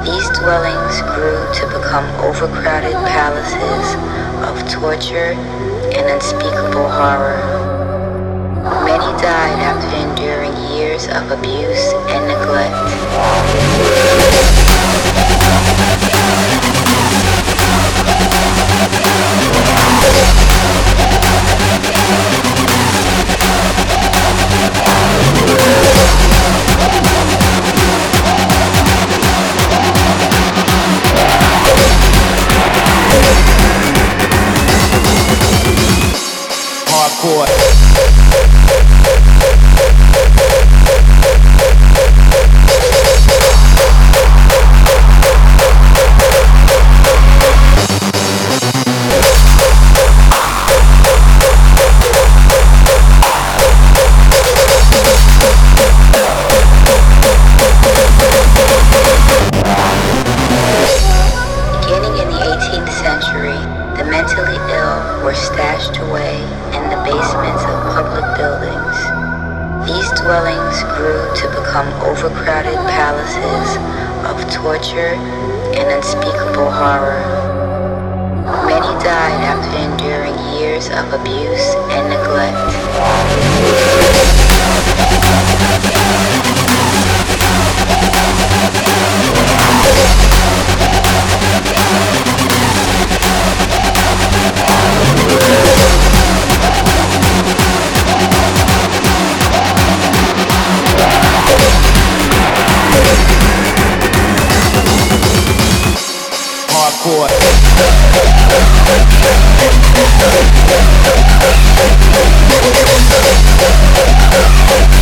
These dwellings grew to become overcrowded palaces of torture and unspeakable horror. Many died after enduring years of abuse and neglect. Hardcore. Beginning in the 18th century, the mentally ill were stashed away in the basements of public buildings. These dwellings grew to become overcrowded palaces of torture and unspeakable horror. Many died after enduring years of abuse and neglect. Hardcore.